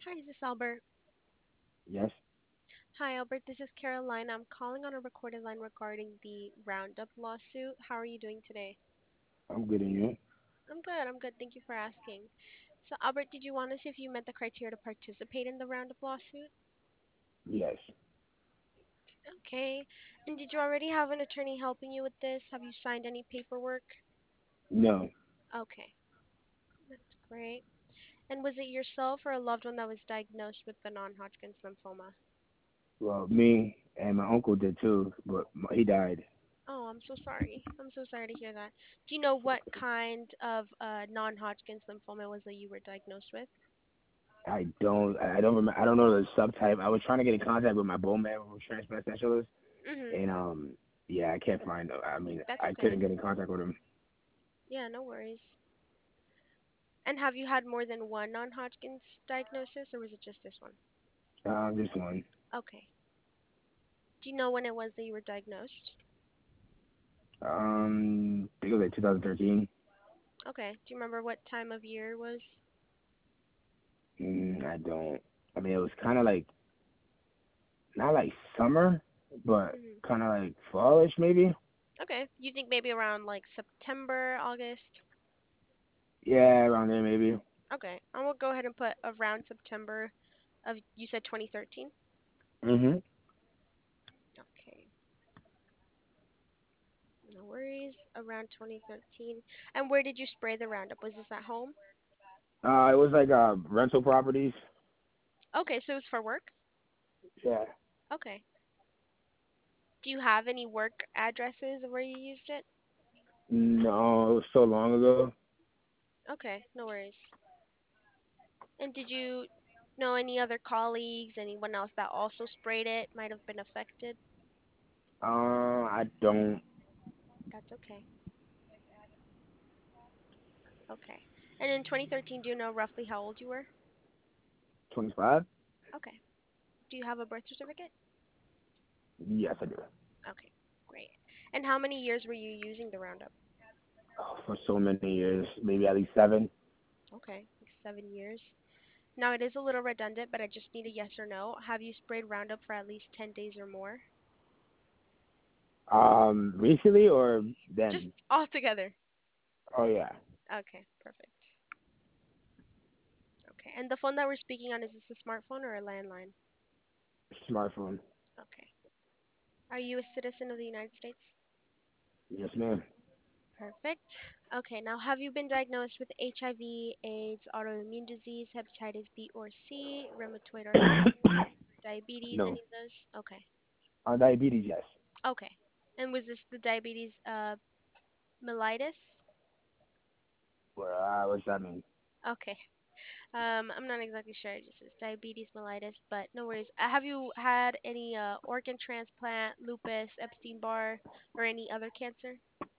Hi, this is Albert. Yes, Hi, Albert. This is Caroline. I'm calling on a recorded line regarding the Roundup lawsuit. How are you doing today? I'm good in you. I'm good. I'm good. Thank you for asking. So, Albert, did you want to see if you met the criteria to participate in the Roundup lawsuit? Yes. Okay. And did you already have an attorney helping you with this? Have you signed any paperwork? No. Okay. That's great. And was it yourself or a loved one that was diagnosed with the non-Hodgkin's lymphoma? Well, me and my uncle did too, but he died. Oh, I'm so sorry. I'm so sorry to hear that. Do you know what kind of non-Hodgkin's lymphoma it was that you were diagnosed with? I don't remember. I don't know the subtype. I was trying to get in contact with my bone marrow transplant specialist, Mhm. and yeah, I can't find. I mean, That's I okay. couldn't get in contact with him. Yeah, no worries. And have you had more than one non-Hodgkin's diagnosis, or was it just this one? This one. Okay. Do you know when it was that you were diagnosed? I think it was like 2013. Okay. Do you remember what time of year it was? I don't. I mean, it was kind of like not like summer, but Mhm. kind of like fallish maybe. Okay. You think maybe around like September, August? Yeah, around there maybe. Okay. I will go ahead and put around September of you said 2013? Mhm. Okay. No worries. Around 2013. And where did you spray the Roundup? Was this at home? It was like rental properties. Okay, so it was for work? Yeah. Okay. Do you have any work addresses of where you used it? No, it was so long ago. Okay, no worries. And did you know any other colleagues, anyone else that also sprayed it might have been affected? I don't. That's okay. Okay. And in 2013, do you know roughly how old you were? 25? Okay. Do you have a birth certificate? Yes, I do. Okay, great. And how many years were you using the Roundup? Oh, for so many years, maybe at least 7. Okay, like 7 years. Now it is a little redundant, but I just need a yes or no. Have you sprayed Roundup for at least 10 days or more? Recently or Just then? all together. Oh yeah, Okay, perfect. Okay. And the phone that we're speaking on, is this a smartphone or a landline? smartphone. Okay. Are you a citizen of the United States? Yes, ma'am. Perfect. Okay, now have you been diagnosed with HIV, AIDS, autoimmune disease, hepatitis B or C, rheumatoid arthritis, diabetes, No. any of those? Okay. Diabetes, yes. Okay. And was this the diabetes mellitus? Well, what's that mean? Okay. I'm not exactly sure. It just says diabetes mellitus, but no worries. Have you had any organ transplant, lupus, Epstein-Barr, or any other cancer?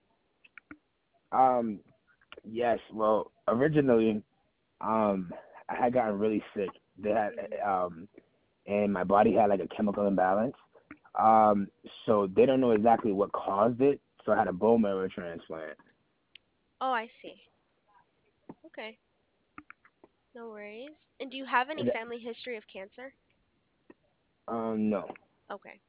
Um, yes. Well, originally, um, I had gotten really sick. They had, Mhm. and my body had like a chemical imbalance. Um, so they don't know exactly what caused it. So I had a bone marrow transplant. Oh, I see. Okay, no worries. And do you have any family history of cancer? No. Okay.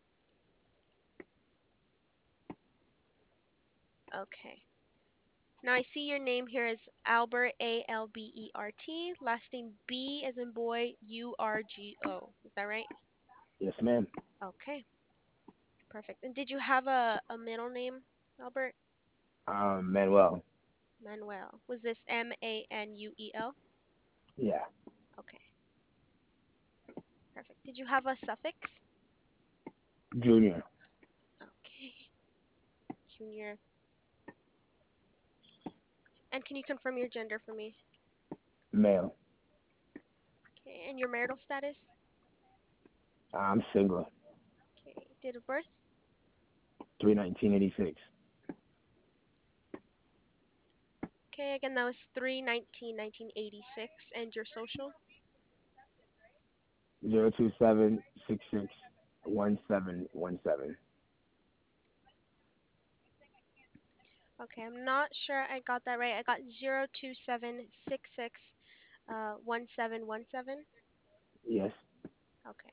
Okay. Now I see your name here is Albert Albert, last name B as in boy Urgo. Is that right? Yes, ma'am. Okay, perfect. And did you have a middle name, Albert? Manuel. Manuel. Was this Manuel? Yeah. Okay, perfect. Did you have a suffix? Junior. Okay, junior. And can you confirm your gender for me? Male. Okay, and your marital status? I'm single. Okay, date of birth? 3/19/86. Okay, again, that was 3/19/1986. And your social? 027661717. Okay, I'm not sure I got that right. I got 02766 1717. Yes. Okay.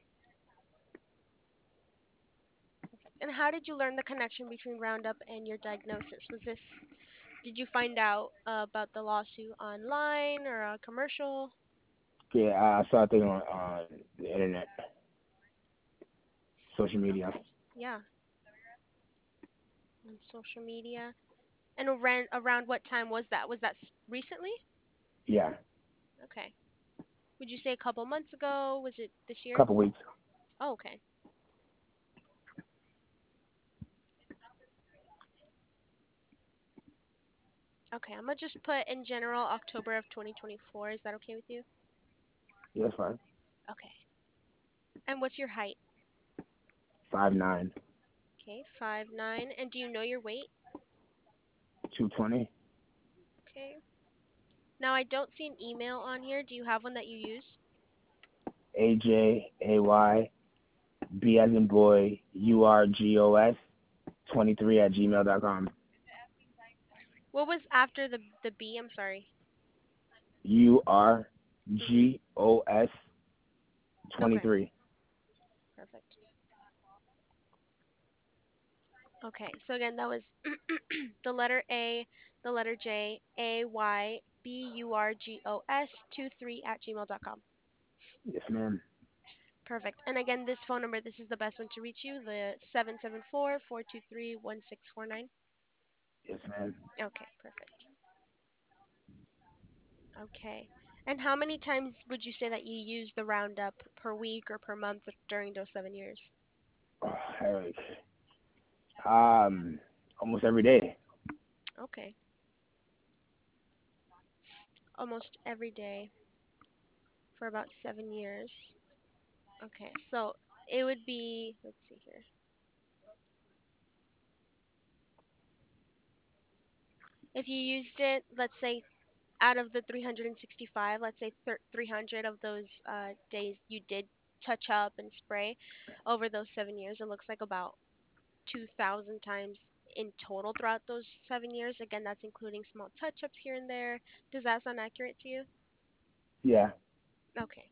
And how did you learn the connection between Roundup and your diagnosis? Did you find out about the lawsuit online or a commercial? Yeah, I saw a thing on the internet, social media. Okay. Yeah, on social media. And around what time was that? Was that recently? Yeah, Okay. Would you say a couple months ago? Was it this year? couple weeks. Oh, okay. Okay, I'm gonna just put in general October of 2024. Is that okay with you? Yeah, that's fine. Okay. And what's your height? 5'9", Okay, 5'9". And do you know your weight? 220. Okay. Now I don't see an email on here. Do you have one that you use? AJAY as in boy URGOS 23 at gmail.com. What was after the B? I'm sorry. Mhm. URGOS Okay. 23. Perfect. Okay. So again, that was the letter A, the letter J, AYBURGOS 23 at gmail.com. Yes, ma'am. Perfect. And again, this phone number, this is the best one to reach you, the 774-423-1649. Yes, ma'am. Okay, perfect. Okay. And how many times would you say that you use the Roundup per week or per month during those 7 years? Oh, Eric. Almost every day. Okay. Almost every day for about 7 years. Okay. So it would be, let's see here. If you used it, let's say out of the 365, let's say 300 of those days you did touch up and spray over those 7 years, it looks like about 2,000 times in total throughout those 7 years. Again, that's including small touch ups here and there. Does that sound accurate to you? Yeah. Okay.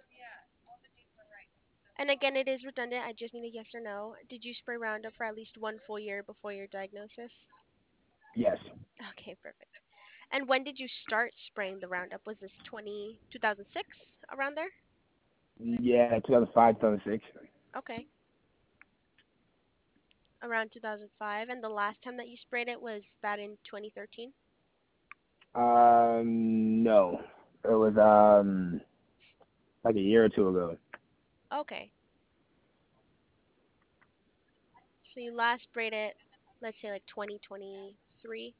And again, it is redundant. I just need a yes or no. Did you spray Roundup for at least one full year before your diagnosis? Yes. Okay, perfect. And when did you start spraying the Roundup? Was this 2006 around there? Yeah, 2005, 2006. Okay, around 2005. And the last time that you sprayed it was that in 2013? No. It was like a year or two ago. Okay. So you last sprayed it, let's say like 2023.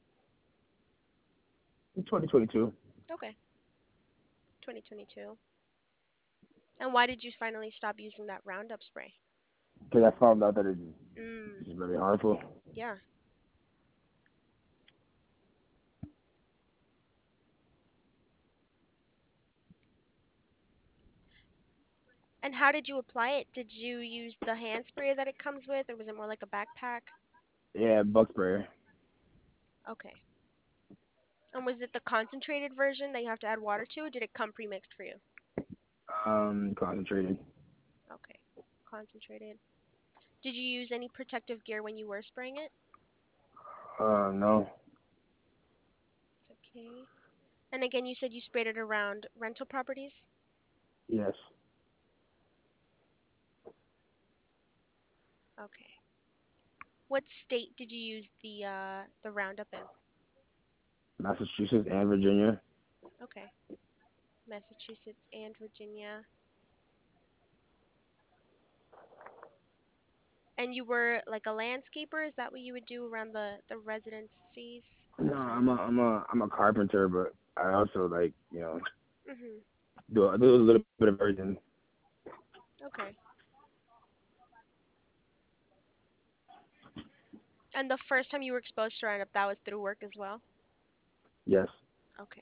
2022. Okay, 2022. And why did you finally stop using that Roundup spray? Because I found out that Mm, it's really harmful. yeah. And how did you apply it? Did you use the hand spray that it comes with, or was it more like a backpack? Yeah, bug sprayer. Okay. And was it the concentrated version that you have to add water to, or did it come pre-mixed for you? Concentrated. Okay, concentrated. Did you use any protective gear when you were spraying it? No. Okay. And again, you said you sprayed it around rental properties? Yes. Okay. What state did you use the Roundup in? Massachusetts and Virginia. Okay. Massachusetts and Virginia. And you were like a landscaper? Is that what you would do around the residencies? No, I'm sorry. I'm a carpenter, but I also like Mhm. do a little bit of everything. Okay. And the first time you were exposed to Roundup, that was through work as well? Yes. Okay.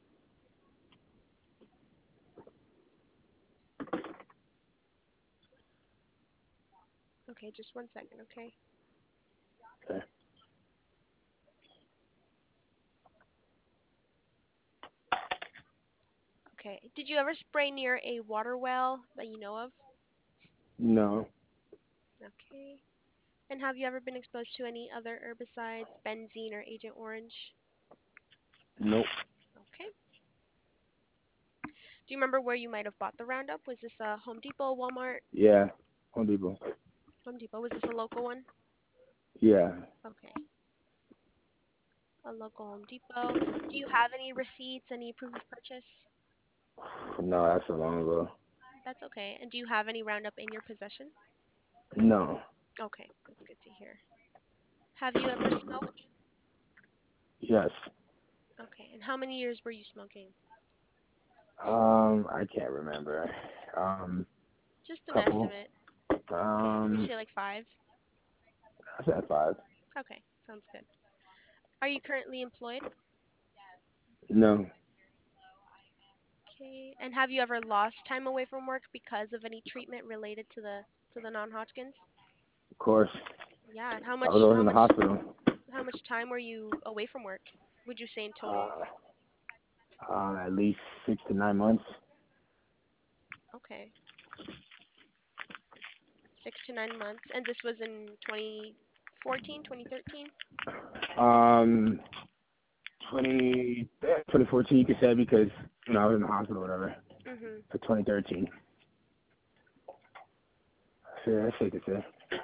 Okay, just one second, okay? Okay. Okay. Did you ever spray near a water well that you know of? No. Okay. And have you ever been exposed to any other herbicides, benzene or Agent Orange? Nope. Okay. Do you remember where you might have bought the Roundup? Was this a Home Depot, Walmart? Yeah. Home Depot. Home Depot. Was this a local one? Yeah. Okay. A local Home Depot. Do you have any receipts, any proof of purchase? No, that's so long ago. That's okay. And do you have any Roundup in your possession? No. Okay, that's good to hear. Have you ever smoked? Yes. Okay. And how many years were you smoking? I can't remember. Just an Couple. estimate. Would you Um, say like 5? I said 5. Okay, sounds good. Are you currently employed? No. Okay. And have you ever lost time away from work because of any treatment related to the non-Hodgkin's? Of course. Yeah. And I was always in the hospital. how much time were you away from work? Would you say in total? Uh, at least 6 to 9 months. Okay. 6 to 9 months. And this was in 2014, 2013? Um, 2014, you could say, because I was in the hospital, or whatever, Mhm. for 2013. Sure, that's safe to say.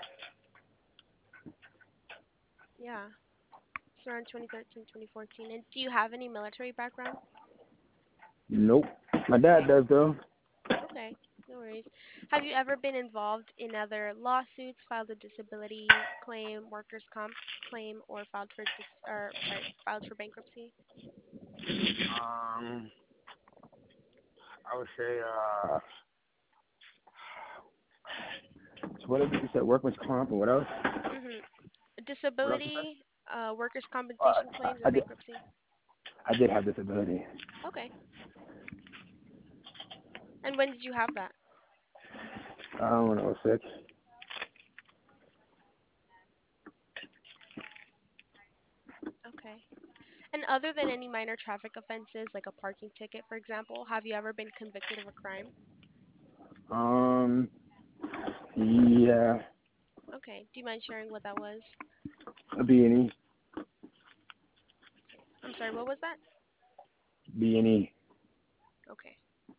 Yeah. It's around 2013, 2014. And do you have any military background? Nope. My dad Okay. does though. Okay. No worries. Have you ever been involved in other lawsuits, filed a disability claim, workers' comp claim, or filed for bankruptcy? I would say, so what is it you said? Workman's comp and what else? Mhm. What else you said? Disability, workers' Uh, compensation claims, I and did. bankruptcy. I did have disability. Okay. And when did you have that? When I was sick. Okay. And other than any minor traffic offenses, like a parking ticket, for example, have you ever been convicted of a crime? Um, yeah, Okay. Do you mind sharing what that was? a B&E. I'm sorry, what was that? B&E. Okay.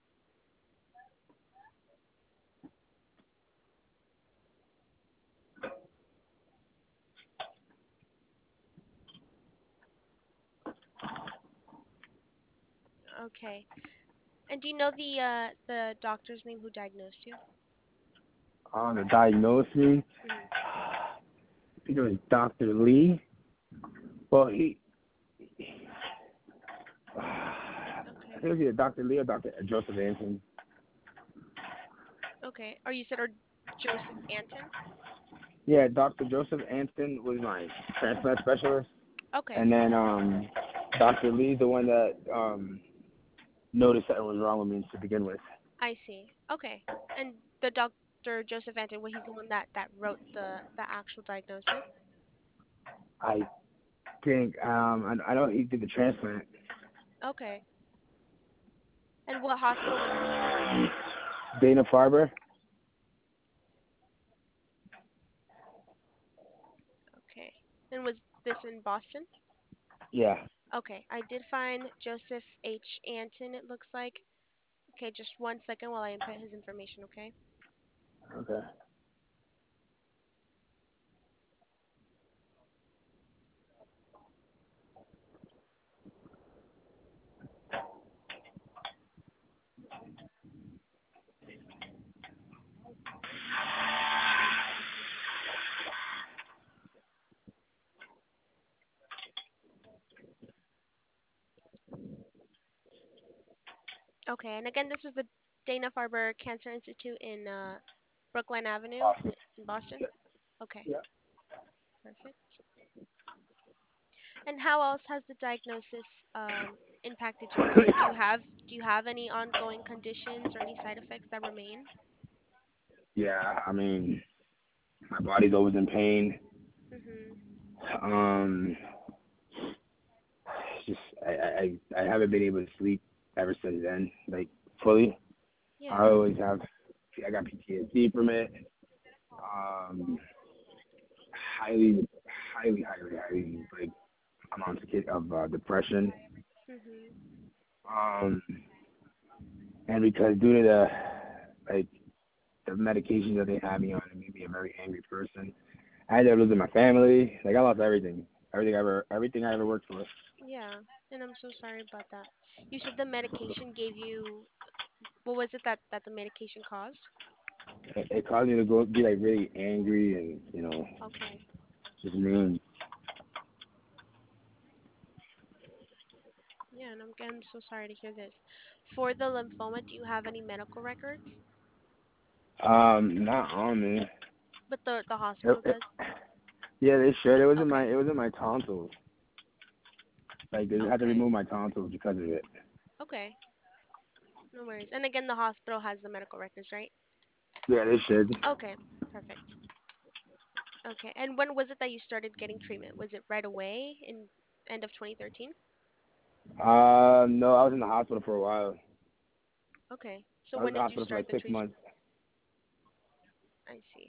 Okay. And do you know the doctor's name who diagnosed you? To diagnose me, Mhm. I think it was Dr. Lee. Well, I think Okay. it was either Dr. Lee or Dr. Joseph Anson. Okay. Or you said or Joseph Anton? Yeah, Dr. Joseph Anston was my transplant specialist, Okay. and then Dr. Lee, the one that noticed that was wrong with me to begin with. I see. Okay. And the Dr. Joseph Anton, well, he's the one that wrote the actual diagnosis? I think I know he did the transplant. Okay. And what hospital was this? Dana Farber. Okay. And was this in Boston? Yeah. Okay. I did find Joseph H. Anton, it looks like. Okay, just 1 second while I input his information, okay? Okay. Okay, and again, this was the Dana-Farber Cancer Institute in Brookline Avenue Awesome. in Boston? Yeah. Okay, Yeah. perfect. And how else has the diagnosis impacted your life? Do you have any ongoing conditions or any side effects that remain? Yeah. I mean, my body's always in pain. Mhm. Um, it's just I haven't been able to sleep ever since then. Like fully. Yeah. I always have. I got PTSD from it. Um, highly, highly like amounts of depression. Mhm. Um, and because due to the like the medications that they had me on, it made me a very angry person. I ended up losing my family. Like I lost everything, everything I ever worked for. Yeah. And I'm so sorry about that. You said the medication gave you, what was it that the medication caused? It caused me to go be like really angry and Okay. just mean. Yeah, and I'm so sorry to hear this. For the lymphoma, do you have any medical records? Not on me. But the It, hospital it, does. yeah, they should. Okay. It was in my tonsils. Like they had to Okay. remove my tonsils because of it. Okay. No worries. And again, the hospital has the medical records, right? Yeah, they should. Okay. Perfect. Okay. And when was it that you started getting treatment? Was it right away in end of 2013? No, I was in the hospital for a while. Okay. So I was when in the did you hospital for start like the six treatment? months. I see.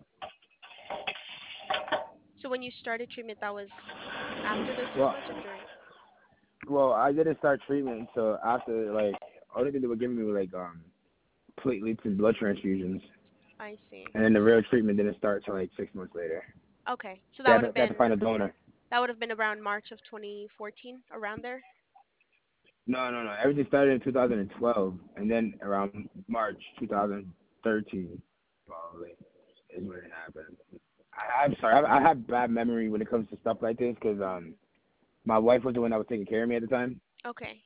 So when you started treatment, that was after those six Well, months or during? I didn't start treatment until after like only thing they were giving me were like platelets and blood transfusions, I see. and then the real treatment didn't start till like 6 months later. Okay. So They had to find a donor. that would have been around March of 2014, around there. No. Everything started in 2012, and then around March 2013, probably is when it happened. I'm sorry, I have bad memory when it comes to stuff like this because my wife was the one that was taking care of me at the time. Okay.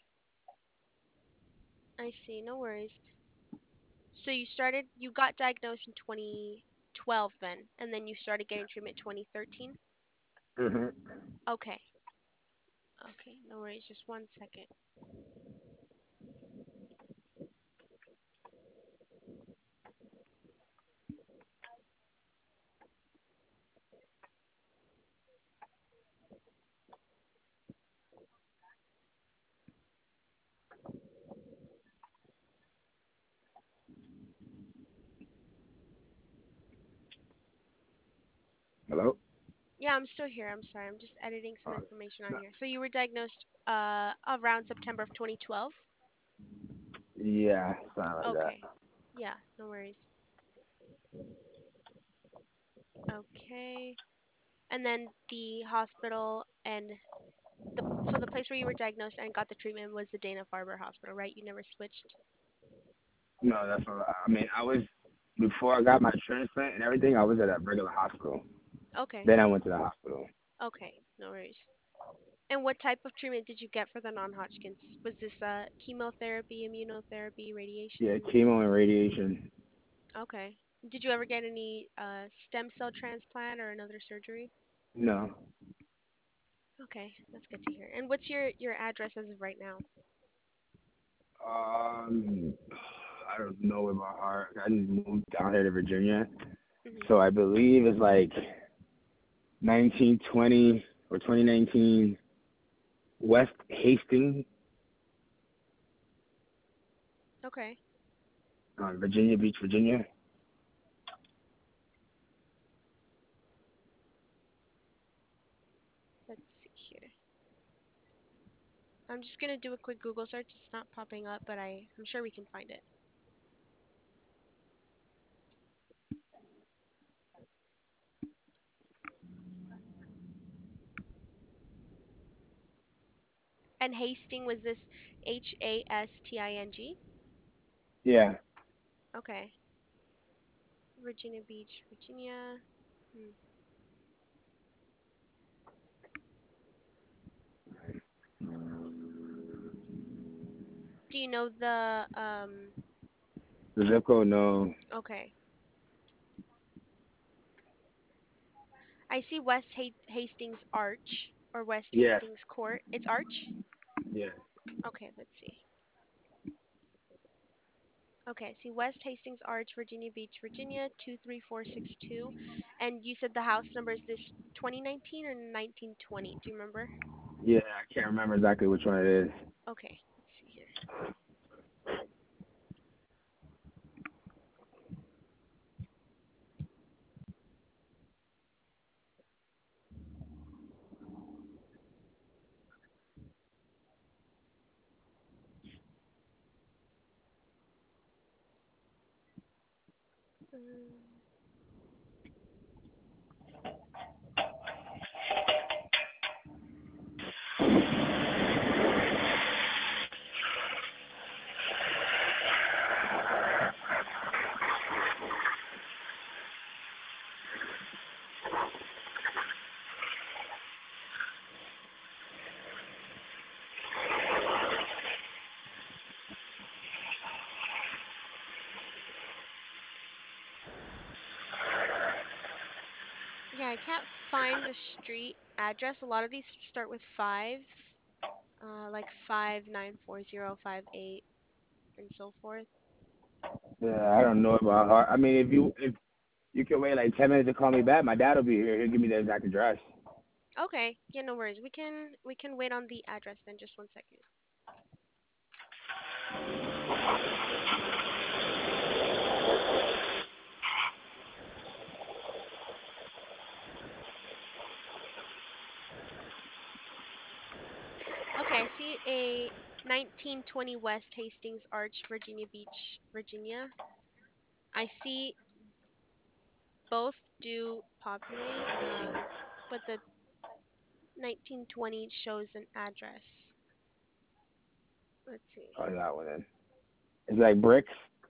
I see. No worries. So you got diagnosed in 2012 then, and then you started getting treatment 2013? Mhm. Okay. Okay, no worries. Just one second. Hello. Yeah, I'm still here. I'm sorry. I'm just editing some Uh, information on no, here. So you were diagnosed around September of 2012? yeah, something like that. Okay. Yeah, no worries. Okay. And then the hospital and the place where you were diagnosed and got the treatment was the Dana-Farber Hospital, right? You never switched? No, that's all. I mean, I was before I got my transplant and everything. I was at a regular hospital. Okay. Then I went to the hospital. Okay, no worries. And what type of treatment did you get for the non-Hodgkin's? Was this chemotherapy, immunotherapy, Yeah, radiation? chemo and radiation. Okay. Did you ever get any stem cell transplant or another surgery? No. Okay, that's good to hear. And what's your address as of right now? I don't know in my heart. I just moved down here to Virginia, Mhm. so I believe it's like 1920 or 2019 West Hastings, Okay, Virginia Beach, Virginia. let's see here. I'm just gonna do a quick Google search. It's not popping up, but I'm sure we can find it. And Hastings, was this Hasting? Yeah. Okay. Virginia Beach, Virginia. Hmm. Do you know the The zip code, no. okay. I see Hastings Arch or West Yes. Hastings Court. It's Arch? Yes. Okay, let's see. Okay, see West Hastings Arch, Virginia Beach, Virginia 23462. And you said the house number is this 2019 or 1920? Do you remember? Yeah, I can't remember exactly which one it is. Okay, let's see here. Um, yeah, I can't find the street address. A lot of these start with fives, like 59405 8 and so forth. Yeah, I don't know about heart. I mean, if you can wait like 10 minutes to call me back, my dad will be here. He'll give me the exact address. Okay, yeah, no worries. We can wait on the address then. Just 1 second. Okay, I see a 1920 West Hastings Arch, Virginia Beach, Virginia. I see both do populate, but the 1920 shows an address. Let's see. Oh, that one then. It's like bricks.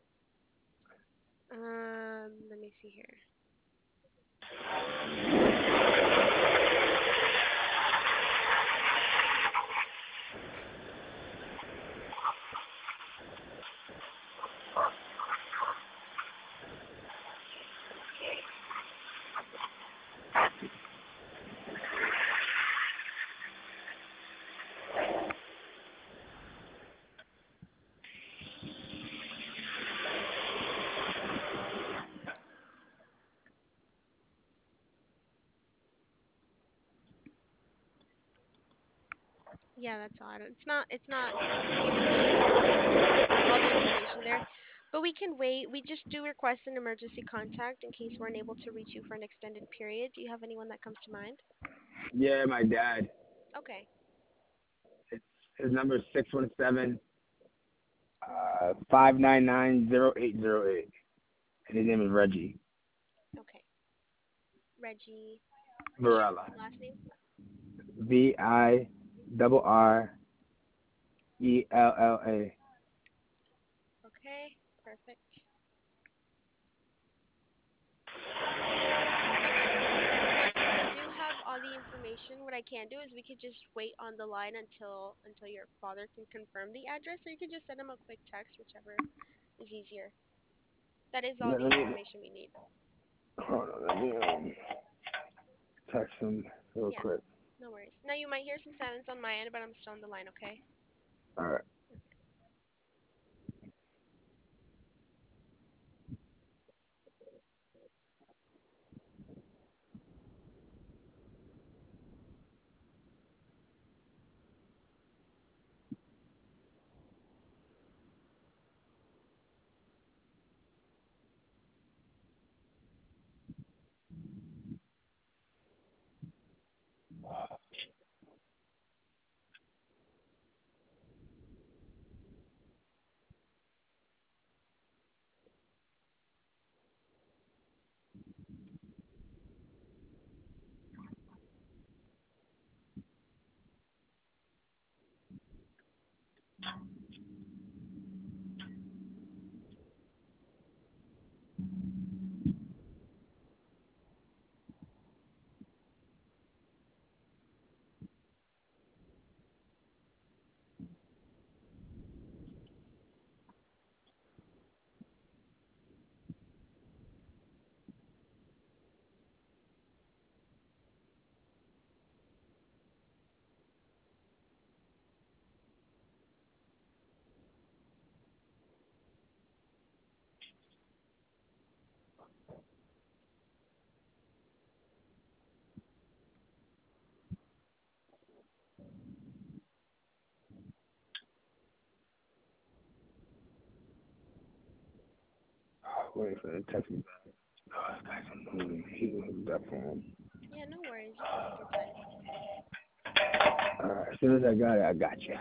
Let me see here. Yeah, that's odd. It's not giving me all the information there. But we can wait. We just do request an emergency contact in case we're unable to reach you for an extended period. Do you have anyone that comes to mind? Yeah, my dad. Okay. It's, his number is 617 599 0808, and his name is Reggie Okay. Reggie. And Varela. last name? VIRRELLA. Okay. Perfect. Okay. We do have all the information. What I can do is we could just wait on the line until your father can confirm the address, or you could just send him a quick text, whichever is easier. That is all Let the me, information we need. hold on, let me text him real Yeah, quick. no worries. Now you might hear some silence on my end, but I'm still on the line, okay? All right. Wait for the text me back. Oh, this guy's annoying. He was that phone. Yeah, no worries. You can take your time. All right. As soon as I got it, I got you.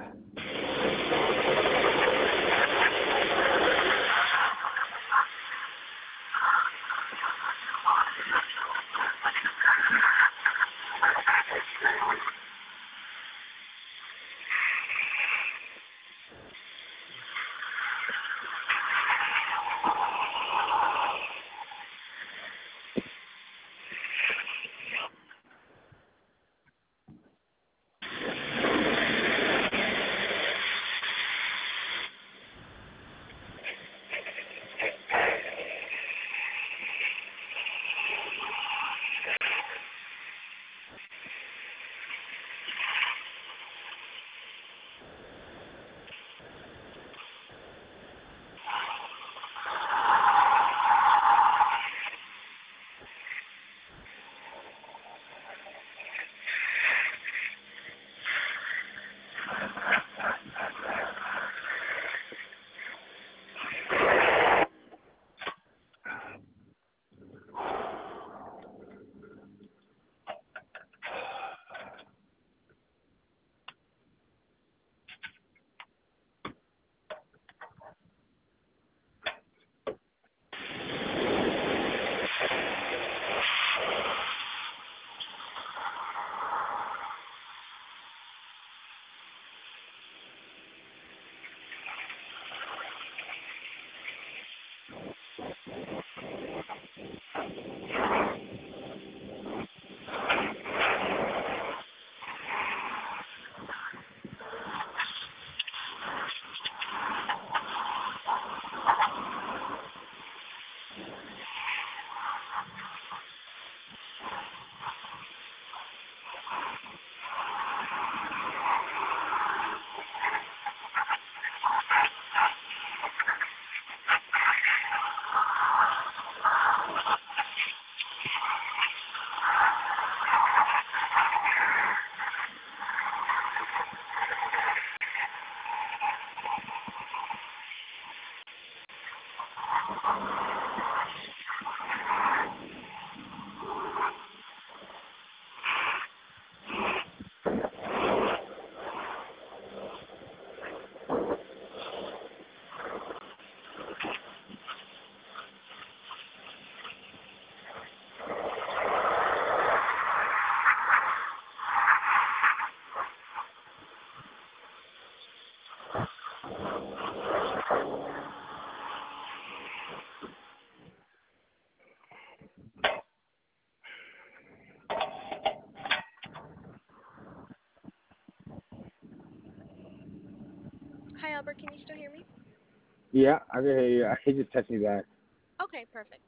Albert, can you still hear me? Yeah, I can hear you. He just texted me back. Okay, perfect.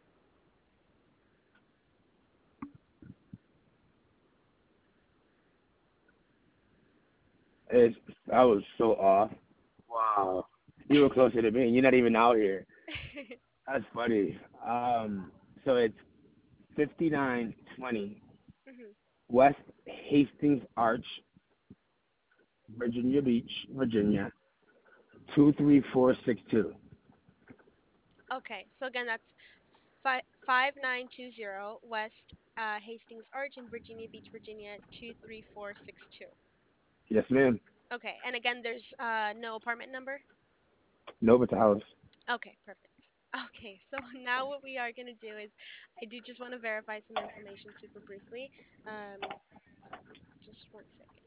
It's, I was so off. Wow. You were closer to me. You're not even out here. That's funny. So it's 5920 Mhm. West Hastings Arch, Virginia Beach, Virginia, 23462. Okay, so again, that's 5920 West Hastings Arch in Virginia Beach, Virginia 23462. Yes, ma'am. Okay, and again, there's no apartment number. Nova House. Okay, perfect. Okay, so now what we are gonna do is, I do just want to verify some information super briefly. Um, just one second.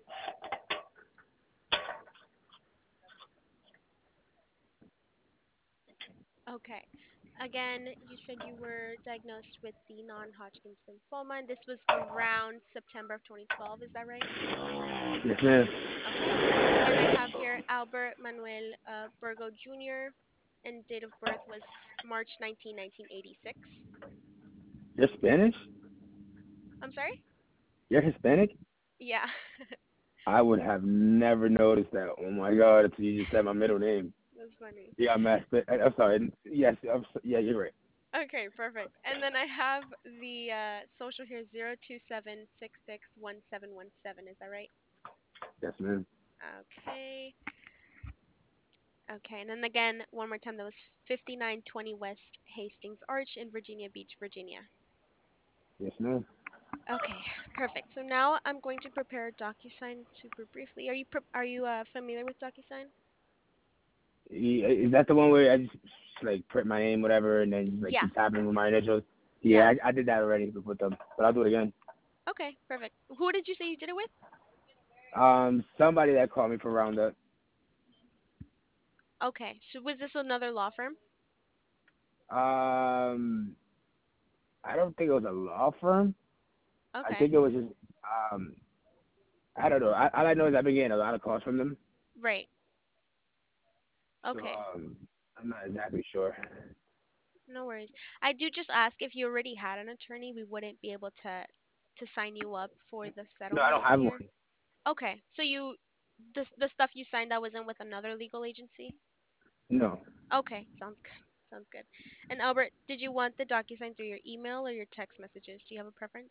Okay. Again, you said you were diagnosed with the non-Hodgkin's lymphoma, and this was around September of 2012. Is that right? Yes, ma'am. Okay. And I have here Albert Manuel Burgo Jr. and date of birth was March 1986. You're Spanish? I'm sorry? You're Hispanic? Yeah. I would have never noticed that. Oh my God! Until you just said my middle name. That's funny. Yeah, I'm I'm sorry. Yes, yeah, you're right. Okay, perfect. And then I have the social here 027661717. Is that right? Yes, ma'am. Okay. Okay, and then again, one more time, that was 5920 West Hastings Arch in Virginia Beach, Virginia. Yes, ma'am. Okay, perfect. So now I'm going to prepare a DocuSign super briefly. Are you familiar with DocuSign? Is that the one where I just like print my name, whatever, and then just like Yeah. keep tapping with my initials? Yeah. Yeah, I did that already with them, but I'll do it again. Okay, perfect. Who did you say you did it with? Somebody that called me for Roundup. Okay, so was this another law firm? Um, I don't think it was a law firm. I Okay, think it was just um, I don't know. All I know is I've been getting a lot of calls from them, right. so Okay, I'm not exactly sure. no worries. I do just ask, if you already had an attorney, we wouldn't be able to sign you up for the No, I don't settlement have here. one. Okay, so the stuff you signed that wasn't with another legal agency? No. Okay, sounds good. Sounds good. And Albert, did you want the DocuSign through your email or your text messages? Do you have a preference?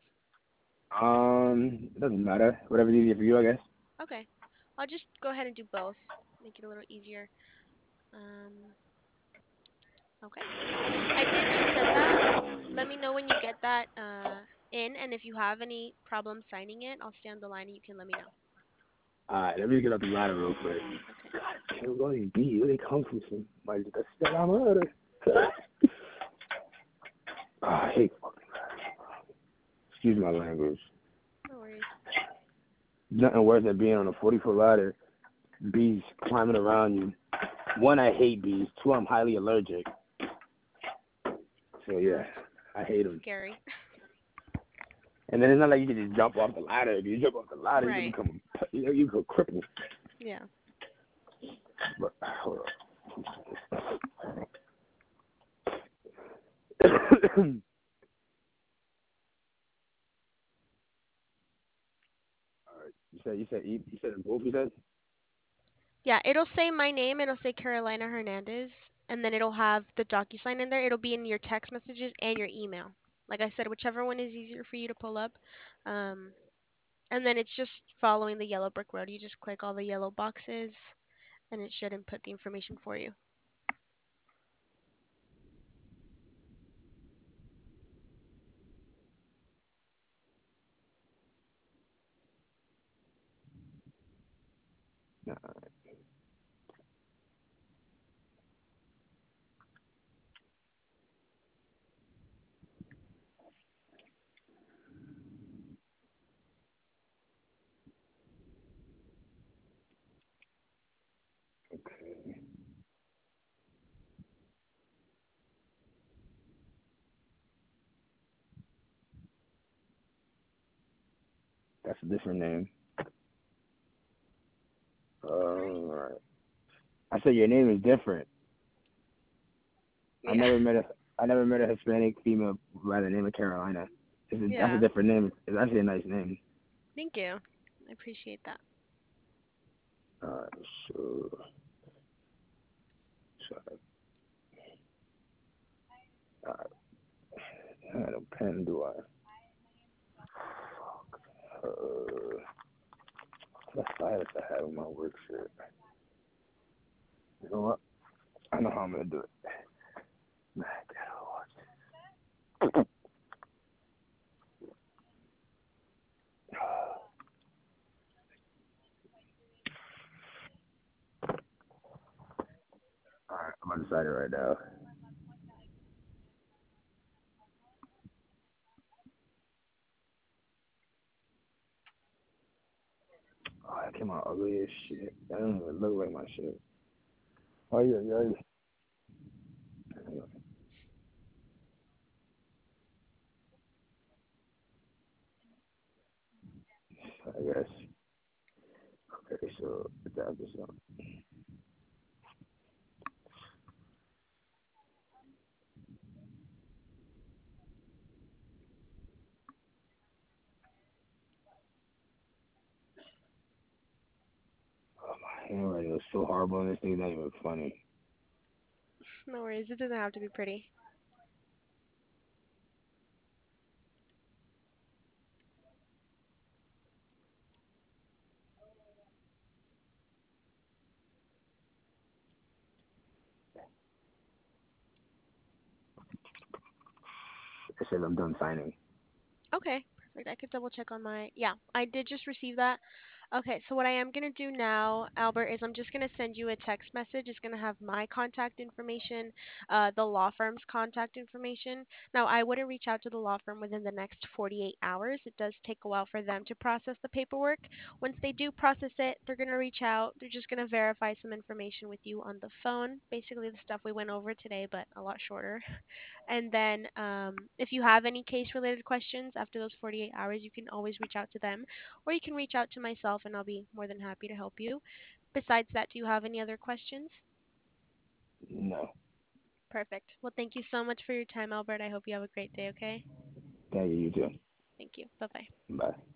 It doesn't matter. Whatever's easier for you, I guess. Okay, I'll just go ahead and do both. Make it a little easier. Um, okay, perfect. I did just send that. Let me know when you get that in, and if you have any problem signing it, I'll stay on the line and you can let me know. Alright, let me get up the ladder real quick. Okay. Can't really be. Where they come from? Somebody just step on the ladder. I hate fucking ladders. Excuse my language. No worries. Nothing worse than being on a 40-foot ladder, bees climbing around you. One, I hate bees. Two, I'm highly allergic. So yeah, Sounds I hate them. scary. And then it's not like you can just jump off the ladder. If you jump off the ladder, you can Right. become, you can cripple. Yeah. But hold on. You said both. You said. Yeah, it'll say my name, it'll say Carolina Hernandez, and then it'll have the DocuSign in there. It'll be in your text messages and your email. Like I said, whichever one is easier for you to pull up. Um, and then it's just following the yellow brick road. You just click all the yellow boxes, and it should input the information for you. Nah, that's a different name. All right. Alright. I said your name is different. I Yeah. never met a I never met a Hispanic female by the name of Carolina. That's a Yeah. different name. It's actually a nice name. Thank you. I appreciate that. Uh, so, so I had a pen, do I? Uh, what stylus I have in my work shirt? You know what? I know how I'm gonna do it. Man, I gotta watch. All right, I'm undecided right now. Oh, that came out ugly as shit. That don't even look like my shit. Oh yeah, yeah. I guess. Okay, so that this up. Oh, my handwriting was so horrible, and this thing's not even funny. No worries. It doesn't have to be pretty. It says I'm done signing. Okay. Perfect. I could double check on my. Yeah, I did just receive that. Okay, so what I am going to do now, Albert, is I'm just going to send you a text message. It's going to have my contact information, the law firm's contact information. Now, I wouldn't reach out to the law firm within the next 48 hours. It does take a while for them to process the paperwork. Once they do process it, they're going to reach out. They're just going to verify some information with you on the phone. Basically, the stuff we went over today, but a lot shorter. And then if you have any case related questions after those 48 hours, you can always reach out to them or you can reach out to myself and I'll be more than happy to help you. Besides that, do you have any other questions? No. Perfect. Well, thank you so much for your time, Albert. I hope you have a great day, okay? Thank you, you too. Thank you. Bye bye. Bye.